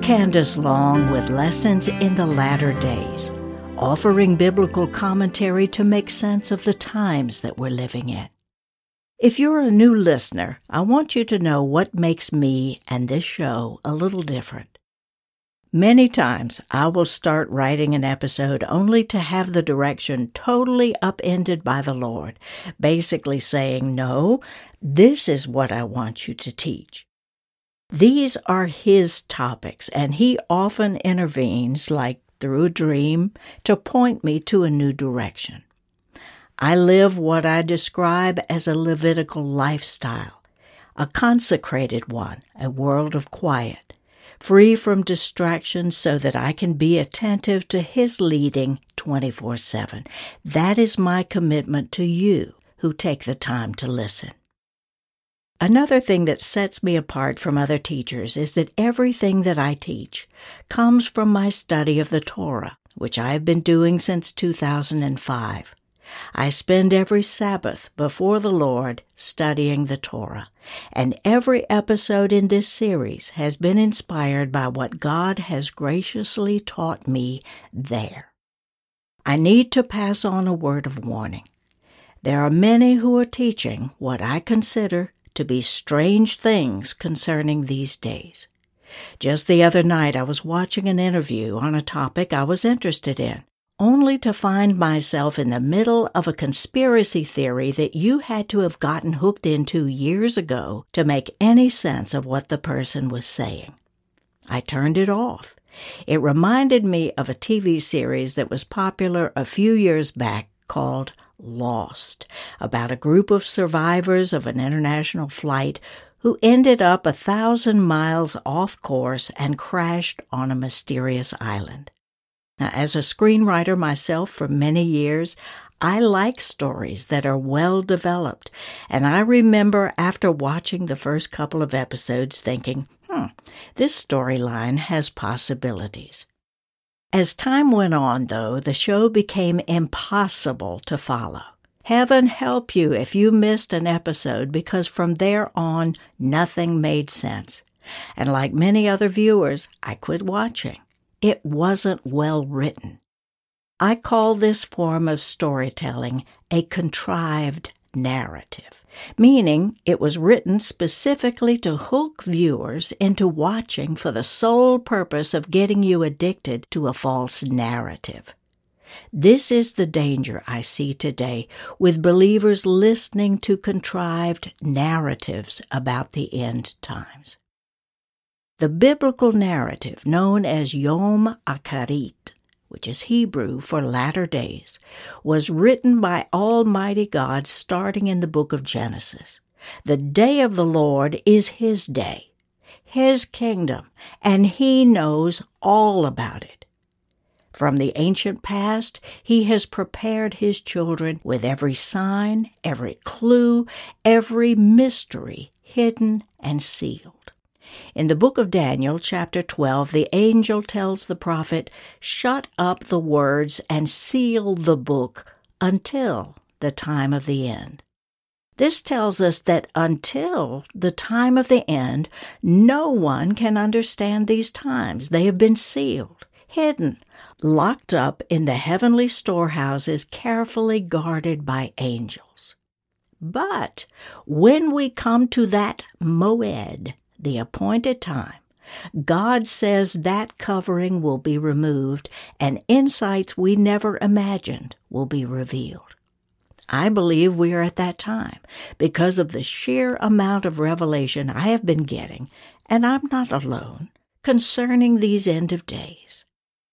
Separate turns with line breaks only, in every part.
Candace Long with Lessons in the Latter Days, offering biblical commentary to make sense of the times that we're living in. If you're a new listener, I want you to know what makes me and this show a little different. Many times I will start writing an episode only to have the direction totally upended by the Lord, basically saying, "No, this is what I want you to teach." These are His topics, and He often intervenes, like through a dream, to point me to a new direction. I live what I describe as a Levitical lifestyle, a consecrated one, a world of quiet, free from distractions so that I can be attentive to His leading 24/7. That is my commitment to you who take the time to listen. Another thing that sets me apart from other teachers is that everything that I teach comes from my study of the Torah, which I have been doing since 2005. I spend every Sabbath before the Lord studying the Torah, and every episode in this series has been inspired by what God has graciously taught me there. I need to pass on a word of warning. There are many who are teaching what I consider to be strange things concerning these days. Just the other night I was watching an interview on a topic I was interested in, only to find myself in the middle of a conspiracy theory that you had to have gotten hooked into years ago to make any sense of what the person was saying. I turned it off. It reminded me of a TV series that was popular a few years back called Lost, about a group of survivors of an international flight who ended up 1,000 miles off course and crashed on a mysterious island. Now, as a screenwriter myself for many years, I like stories that are well developed, and I remember after watching the first couple of episodes thinking, this storyline has possibilities. As time went on, though, the show became impossible to follow. Heaven help you if you missed an episode, because from there on, nothing made sense. And like many other viewers, I quit watching. It wasn't well written. I call this form of storytelling a contrived narrative, meaning it was written specifically to hook viewers into watching for the sole purpose of getting you addicted to a false narrative. This is the danger I see today with believers listening to contrived narratives about the end times. The biblical narrative, known as Yom Ha'acharit, which is Hebrew for latter days, was written by Almighty God starting in the book of Genesis. The day of the Lord is His day, His kingdom, and He knows all about it. From the ancient past, He has prepared His children with every sign, every clue, every mystery hidden and sealed. In the book of Daniel, chapter 12, the angel tells the prophet, "Shut up the words and seal the book until the time of the end." This tells us that until the time of the end, no one can understand these times. They have been sealed, hidden, locked up in the heavenly storehouses, carefully guarded by angels. But when we come to that moed, the appointed time, God says that covering will be removed and insights we never imagined will be revealed. I believe we are at that time because of the sheer amount of revelation I have been getting, and I'm not alone, concerning these end of days.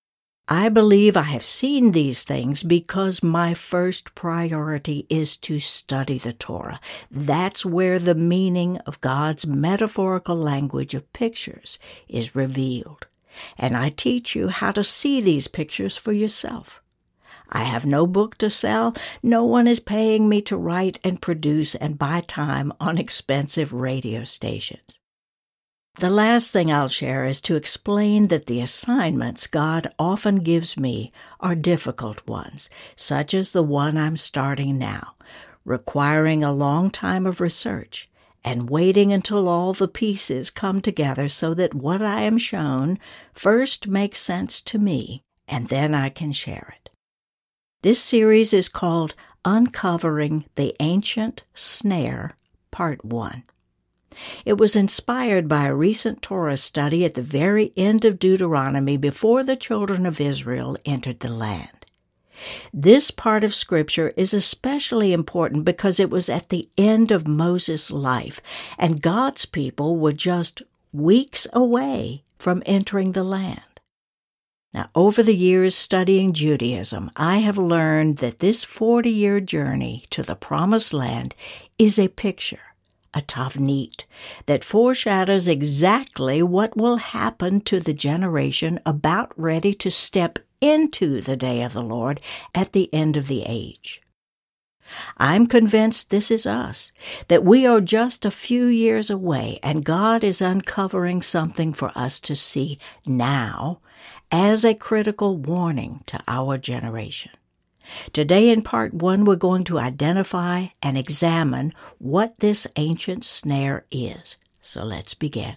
I believe I have seen these things because my first priority is to study the Torah. That's where the meaning of God's metaphorical language of pictures is revealed. And I teach you how to see these pictures for yourself. I have no book to sell. No one is paying me to write and produce and buy time on expensive radio stations. The last thing I'll share is to explain that the assignments God often gives me are difficult ones, such as the one I'm starting now, requiring a long time of research and waiting until all the pieces come together so that what I am shown first makes sense to me, and then I can share it. This series is called Uncovering the Ancient Snare, Part 1. It was inspired by a recent Torah study at the very end of Deuteronomy before the children of Israel entered the land. This part of Scripture is especially important because it was at the end of Moses' life, and God's people were just weeks away from entering the land. Now, over the years studying Judaism, I have learned that this 40-year journey to the Promised Land is a picture, a tavnit, that foreshadows exactly what will happen to the generation about ready to step into the day of the Lord at the end of the age. I'm convinced this is us, that we are just a few years away, and God is uncovering something for us to see now as a critical warning to our generation. Today in Part 1, we're going to identify and examine what this ancient snare is. So let's begin.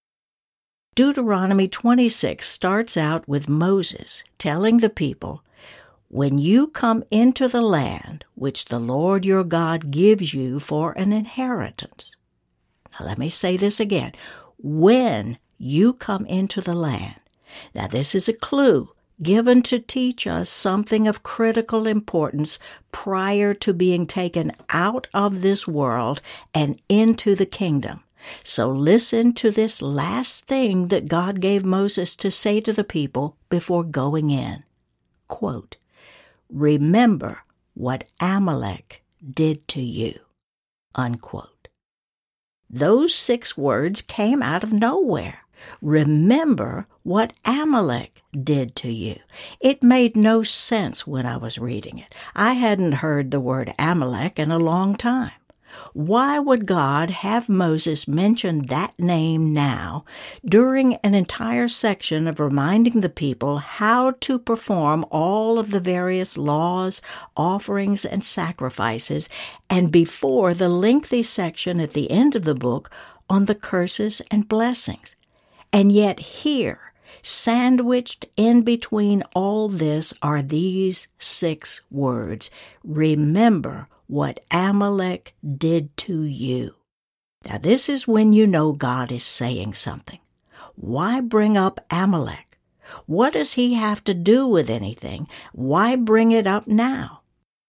Deuteronomy 26 starts out with Moses telling the people, "When you come into the land which the Lord your God gives you for an inheritance." Now let me say this again. When you come into the land. Now this is a clue given to teach us something of critical importance prior to being taken out of this world and into the kingdom. So listen to this last thing that God gave Moses to say to the people before going in. Quote, "Remember what Amalek did to you." Unquote. Those 6 words came out of nowhere. Remember what Amalek did to you. It made no sense when I was reading it. I hadn't heard the word Amalek in a long time. Why would God have Moses mention that name now during an entire section of reminding the people how to perform all of the various laws, offerings, and sacrifices, and before the lengthy section at the end of the book on the curses and blessings? And yet here, sandwiched in between all this, are these 6 words. Remember what Amalek did to you. Now this is when you know God is saying something. Why bring up Amalek? What does he have to do with anything? Why bring it up now?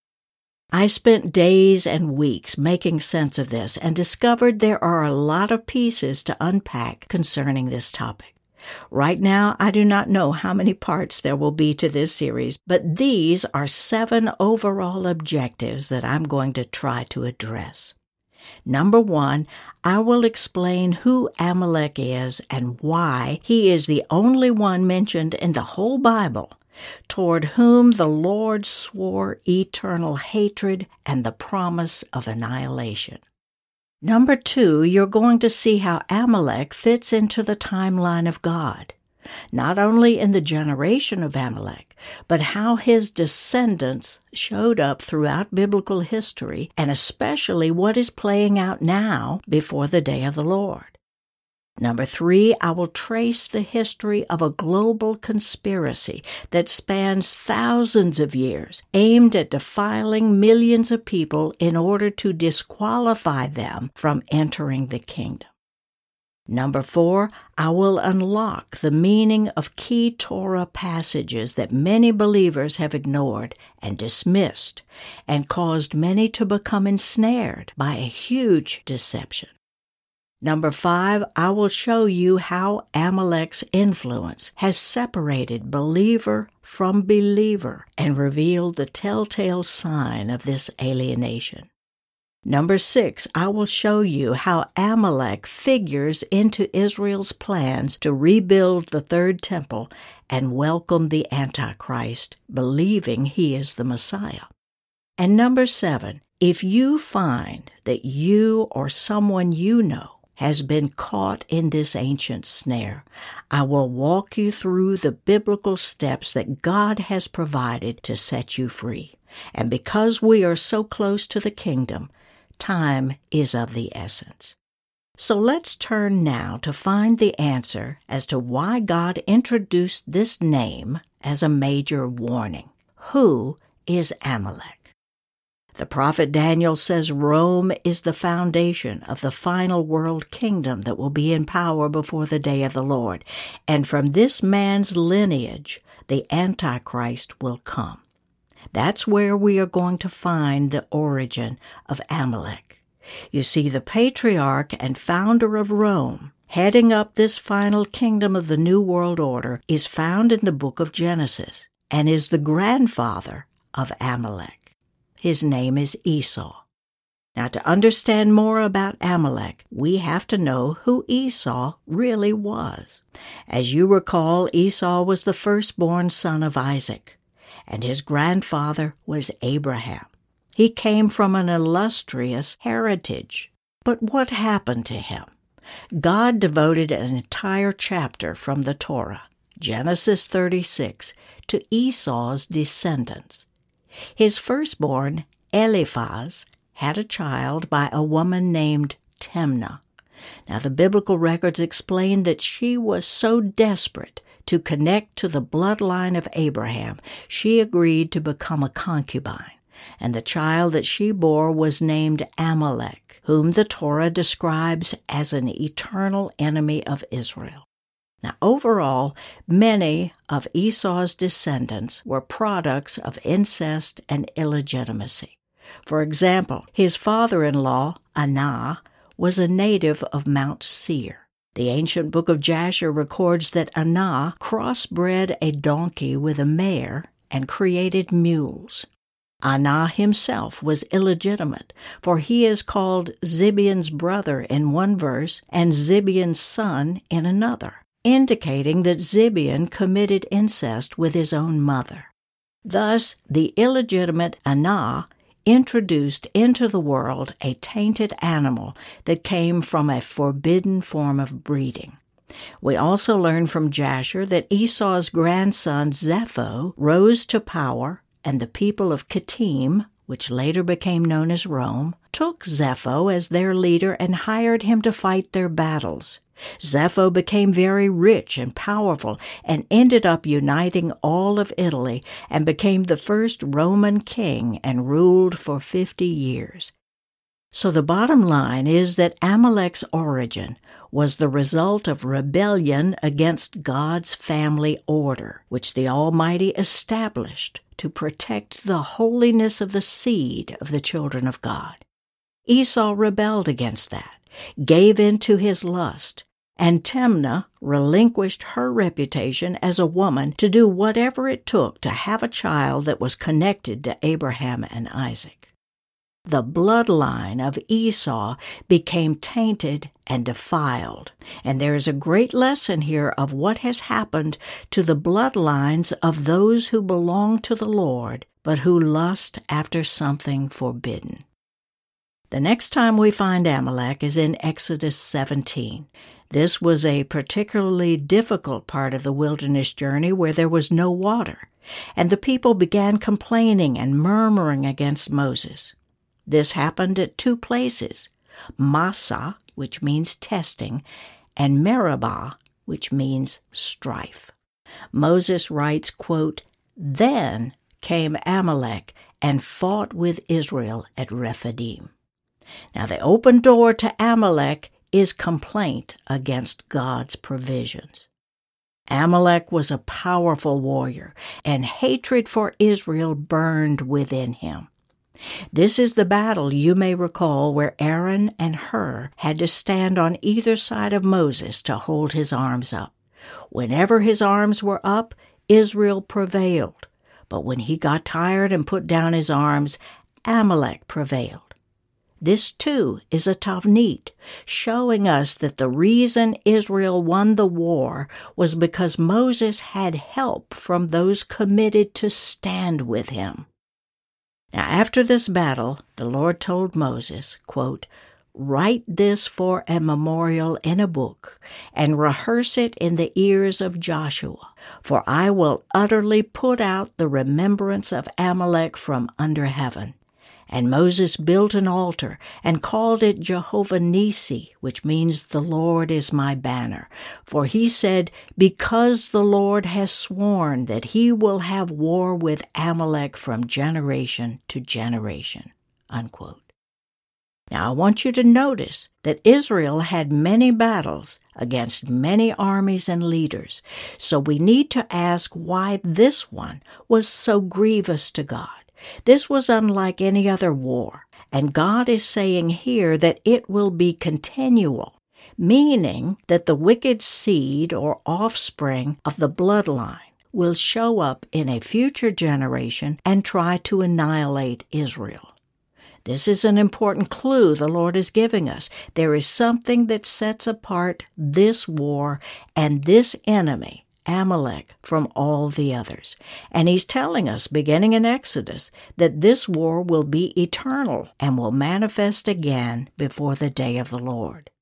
I spent days and weeks making sense of this and discovered there are a lot of pieces to unpack concerning this topic. Right now, I do not know how many parts there will be to this series, but these are 7 overall objectives that I'm going to try to address. Number 1, I will explain who Amalek is and why he is the only one mentioned in the whole Bible toward whom the Lord swore eternal hatred and the promise of annihilation. Number 2, you're going to see how Amalek fits into the timeline of God, not only in the generation of Amalek, but how his descendants showed up throughout biblical history, and especially what is playing out now before the day of the Lord. Number 3, I will trace the history of a global conspiracy that spans thousands of years, aimed at defiling millions of people in order to disqualify them from entering the kingdom. Number 4, I will unlock the meaning of key Torah passages that many believers have ignored and dismissed, and caused many to become ensnared by a huge deception. Number 5, I will show you how Amalek's influence has separated believer from believer and revealed the telltale sign of this alienation. Number 6, I will show you how Amalek figures into Israel's plans to rebuild the third temple and welcome the Antichrist, believing he is the Messiah. And number 7, if you find that you or someone you know has been caught in this ancient snare, I will walk you through the biblical steps that God has provided to set you free. And because we are so close to the kingdom, time is of the essence. So let's turn now to find the answer as to why God introduced this name as a major warning. Who is Amalek? The prophet Daniel says Rome is the foundation of the final world kingdom that will be in power before the day of the Lord, and from this man's lineage the Antichrist will come. That's where we are going to find the origin of Amalek. You see, the patriarch and founder of Rome, heading up this final kingdom of the New World Order, is found in the book of Genesis and is the grandfather of Amalek. His name is Esau. Now, to understand more about Amalek, we have to know who Esau really was. As you recall, Esau was the firstborn son of Isaac, and his grandfather was Abraham. He came from an illustrious heritage. But what happened to him? God devoted an entire chapter from the Torah, Genesis 36, to Esau's descendants. His firstborn, Eliphaz, had a child by a woman named Timnah. Now, the biblical records explain that she was so desperate to connect to the bloodline of Abraham, she agreed to become a concubine. And the child that she bore was named Amalek, whom the Torah describes as an eternal enemy of Israel. Now, overall, many of Esau's descendants were products of incest and illegitimacy. For example, his father-in-law, Anah, was a native of Mount Seir. The ancient book of Jasher records that Anah crossbred a donkey with a mare and created mules. Anah himself was illegitimate, for he is called Zibeon's brother in one verse and Zibeon's son in another, indicating that Zibeon committed incest with his own mother. Thus, the illegitimate Anah introduced into the world a tainted animal that came from a forbidden form of breeding. We also learn from Jasher that Esau's grandson Zepho rose to power, and the people of Kittim, which later became known as Rome, took Zepho as their leader and hired him to fight their battles. Zepho became very rich and powerful and ended up uniting all of Italy and became the first Roman king and ruled for 50 years. So the bottom line is that Amalek's origin was the result of rebellion against God's family order, which the Almighty established to protect the holiness of the seed of the children of God. Esau rebelled against that, gave in to his lust, and Timnah relinquished her reputation as a woman to do whatever it took to have a child that was connected to Abraham and Isaac. The bloodline of Esau became tainted and defiled, and there is a great lesson here of what has happened to the bloodlines of those who belong to the Lord, but who lust after something forbidden. The next time we find Amalek is in Exodus 17. This was a particularly difficult part of the wilderness journey where there was no water, and the people began complaining and murmuring against Moses. This happened at two places, Massah, which means testing, and Meribah, which means strife. Moses writes, quote, "Then came Amalek and fought with Israel at Rephidim." Now, the open door to Amalek is complaint against God's provisions. Amalek was a powerful warrior, and hatred for Israel burned within him. This is the battle, you may recall, where Aaron and Hur had to stand on either side of Moses to hold his arms up. Whenever his arms were up, Israel prevailed. But when he got tired and put down his arms, Amalek prevailed. This, too, is a tavnit, showing us that the reason Israel won the war was because Moses had help from those committed to stand with him. Now, after this battle, the Lord told Moses, quote, "Write this for a memorial in a book, and rehearse it in the ears of Joshua, for I will utterly put out the remembrance of Amalek from under heaven. And Moses built an altar and called it Jehovah Nissi, which means the Lord is my banner. For he said, because the Lord has sworn that he will have war with Amalek from generation to generation. Unquote. Now I want you to notice that Israel had many battles against many armies and leaders, so we need to ask why this one was so grievous to God. This was unlike any other war, and God is saying here that it will be continual, meaning that the wicked seed or offspring of the bloodline will show up in a future generation and try to annihilate Israel. This is an important clue the Lord is giving us. There is something that sets apart this war and this enemy, Amalek, from all the others. And he's telling us, beginning in Exodus, that this war will be eternal and will manifest again before the day of the Lord.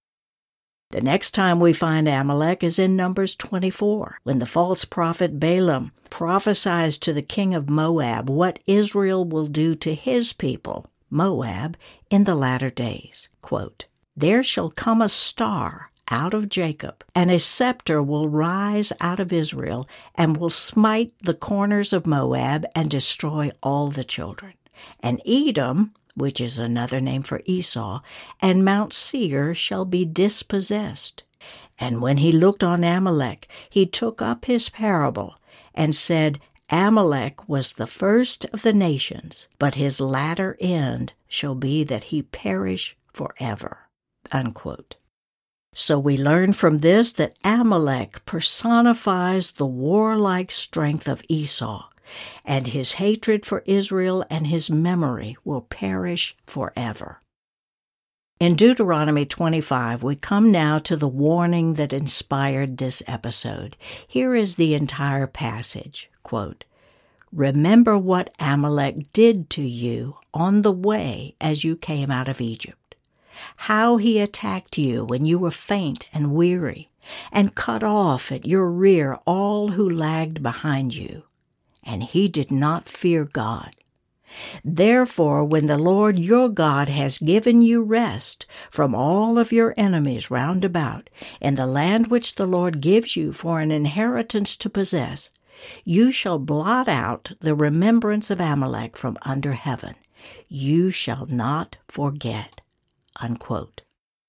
The next time we find Amalek is in Numbers 24, when the false prophet Balaam prophesies to the king of Moab what Israel will do to his people, Moab, in the latter days. Quote, there shall come a star out of Jacob, and a scepter will rise out of Israel, and will smite the corners of Moab and destroy all the children. And Edom, which is another name for Esau, and Mount Seir shall be dispossessed. And when he looked on Amalek, he took up his parable, and said, Amalek was the first of the nations, but his latter end shall be that he perish forever. Unquote. So we learn from this that Amalek personifies the warlike strength of Esau, and his hatred for Israel and his memory will perish forever. In Deuteronomy 25, we come now to the warning that inspired this episode. Here is the entire passage. Quote, remember what Amalek did to you on the way as you came out of Egypt, how he attacked you when you were faint and weary, and cut off at your rear all who lagged behind you. And he did not fear God. Therefore, when the Lord your God has given you rest from all of your enemies round about, in the land which the Lord gives you for an inheritance to possess, you shall blot out the remembrance of Amalek from under heaven. You shall not forget. Unquote.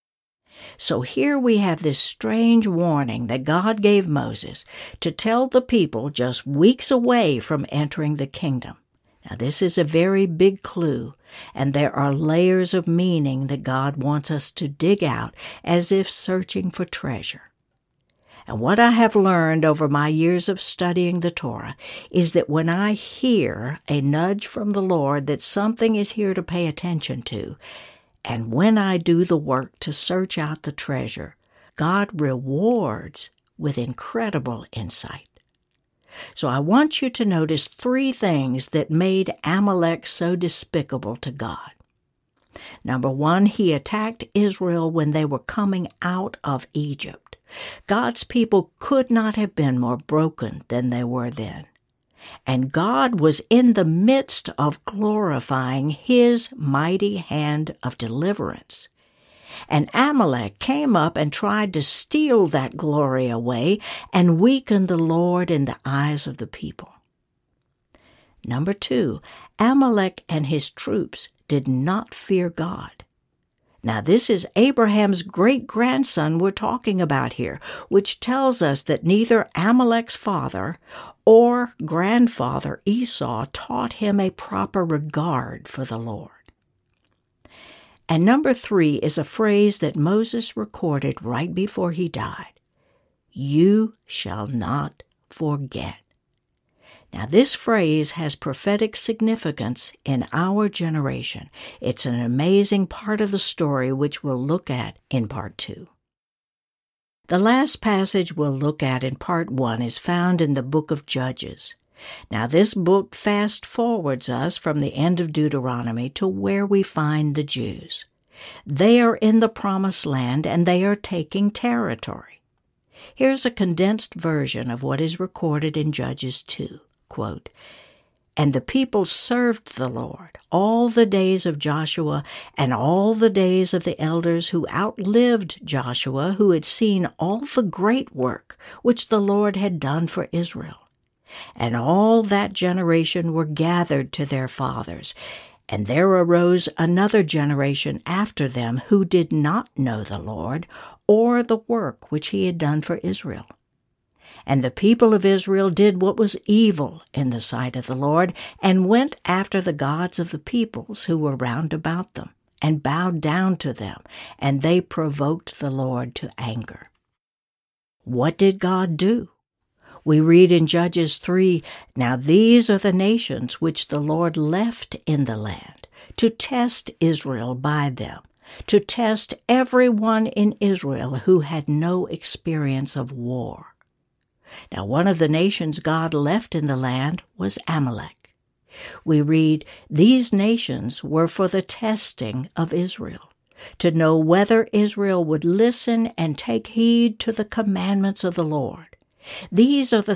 So here we have this strange warning that God gave Moses to tell the people just weeks away from entering the kingdom. Now this is a very big clue, and there are layers of meaning that God wants us to dig out as if searching for treasure. And what I have learned over my years of studying the Torah is that when I hear a nudge from the Lord that something is here to pay attention to, and when I do the work to search out the treasure, God rewards with incredible insight. So I want you to notice 3 things that made Amalek so despicable to God. Number 1, he attacked Israel when they were coming out of Egypt. God's people could not have been more broken than they were then. And God was in the midst of glorifying his mighty hand of deliverance. And Amalek came up and tried to steal that glory away and weaken the Lord in the eyes of the people. Number 2, Amalek and his troops did not fear God. Now, this is Abraham's great-grandson we're talking about here, which tells us that neither Amalek's father or grandfather Esau taught him a proper regard for the Lord. And number 3 is a phrase that Moses recorded right before he died. You shall not forget. Now, this phrase has prophetic significance in our generation. It's an amazing part of the story which we'll look at in Part 2. The last passage we'll look at in Part 1 is found in the book of Judges. Now, this book fast-forwards us from the end of Deuteronomy to where we find the Jews. They are in the Promised Land, and they are taking territory. Here's a condensed version of what is recorded in Judges 2. Quote, And the people served the Lord all the days of Joshua and all the days of the elders who outlived Joshua, who had seen all the great work which the Lord had done for Israel. And all that generation were gathered to their fathers. And there arose another generation after them who did not know the Lord or the work which he had done for Israel. And the people of Israel did what was evil in the sight of the Lord, and went after the gods of the peoples who were round about them, and bowed down to them, and they provoked the Lord to anger. What did God do? We read in Judges 3, "Now these are the nations which the Lord left in the land, to test Israel by them, to test everyone in Israel who had no experience of war." Now one of the nations God left in the land was Amalek. We read, "These nations were for the testing of Israel, to know whether Israel would listen and take heed to the commandments of the Lord. These are the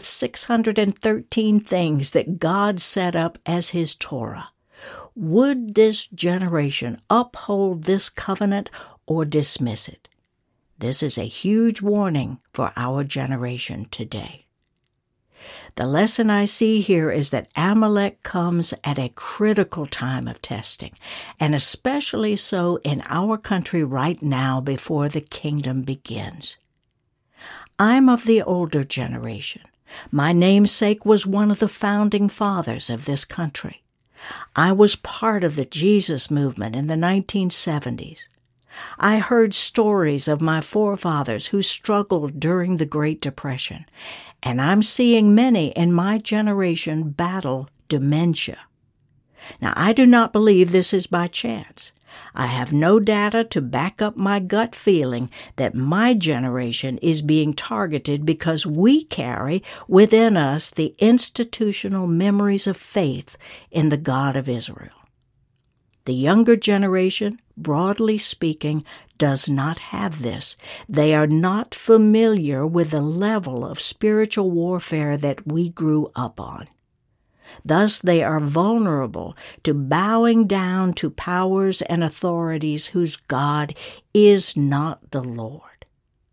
613 things that God set up as his Torah. Would this generation uphold this covenant or dismiss it?" This is a huge warning for our generation today. The lesson I see here is that Amalek comes at a critical time of testing, and especially so in our country right now before the kingdom begins. I'm of the older generation. My namesake was one of the founding fathers of this country. I was part of the Jesus movement in the 1970s. I heard stories of my forefathers who struggled during the Great Depression, and I'm seeing many in my generation battle dementia. Now, I do not believe this is by chance. I have no data to back up my gut feeling that my generation is being targeted because we carry within us the institutional memories of faith in the God of Israel. The younger generation, broadly speaking, does not have this. They are not familiar with the level of spiritual warfare that we grew up on. Thus, they are vulnerable to bowing down to powers and authorities whose God is not the Lord.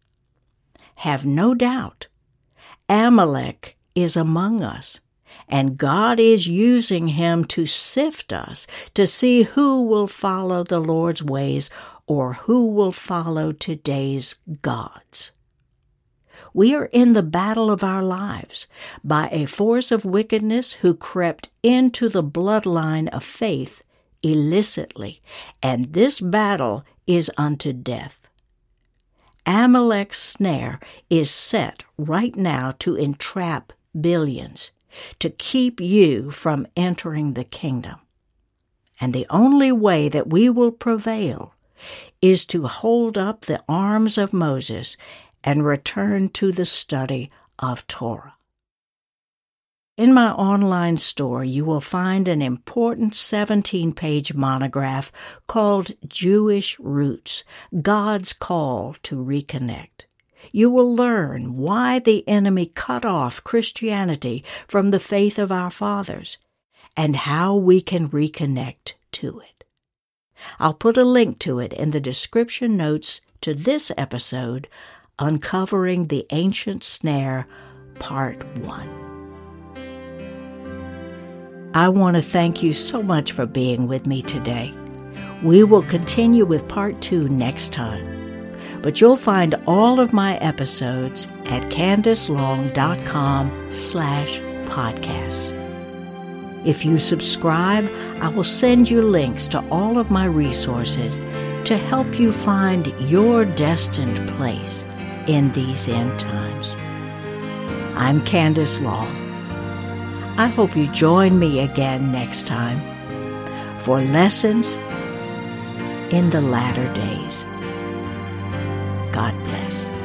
Have no doubt, Amalek is among us, and God is using him to sift us to see who will follow the Lord's ways or who will follow today's gods. We are in the battle of our lives by a force of wickedness who crept into the bloodline of faith illicitly, and this battle is unto death. Amalek's snare is set right now to entrap billions, to keep you from entering the kingdom. And the only way that we will prevail is to hold up the arms of Moses and return to the study of Torah. In my online store, you will find an important 17-page monograph called Jewish Roots, God's Call to Reconnect. You will learn why the enemy cut off Christianity from the faith of our fathers and how we can reconnect to it. I'll put a link to it in the description notes to this episode, Uncovering the Ancient Snare, Part 1. I want to thank you so much for being with me today. We will continue with Part 2 next time. But you'll find all of my episodes at CandiceLong.com/podcasts. If you subscribe, I will send you links to all of my resources to help you find your destined place in these end times. I'm Candice Long. I hope you join me again next time for Lessons in the Latter Days. God bless.